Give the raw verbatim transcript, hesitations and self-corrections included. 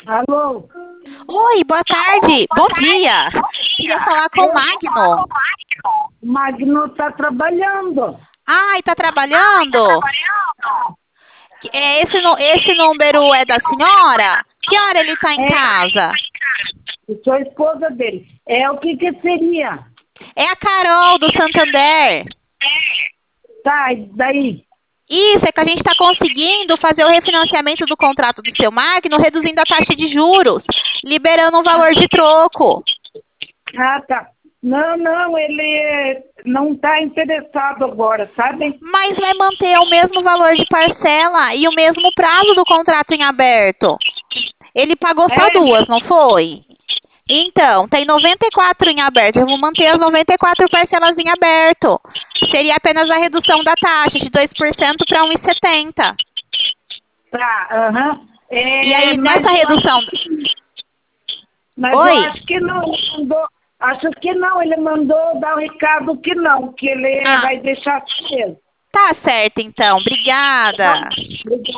Alô? Oi, boa tarde. Bom dia. Queria falar com o Magno. O Magno está trabalhando. Ai, tá trabalhando? É, esse, nu- esse número é da senhora? Que hora ele tá em casa? Eu sou a esposa dele. É o que que seria? É a Carol, do Santander. Tá, e daí? Isso, é que a gente está conseguindo fazer o refinanciamento do contrato do seu Magno, reduzindo a taxa de juros, liberando o valor de troco. Ah, tá. Não, não, ele eh, não está interessado agora, sabe? Mas vai manter o mesmo valor de parcela e o mesmo prazo do contrato em aberto. Ele pagou só É, duas, não foi? Então, tem noventa e quatro em aberto. Eu vou manter as noventa e quatro parcelas em aberto. Seria apenas a redução da taxa de dois por cento para um vírgula setenta. tá, aham. E É, aí, mas nessa eu redução. acho, mas eu Oi? acho que não, ele mandou, acho que não, ele mandou dar o recado que não, que ele Ah, vai deixar cedo. tá certo então. Tá? Obrigada. Obrigada.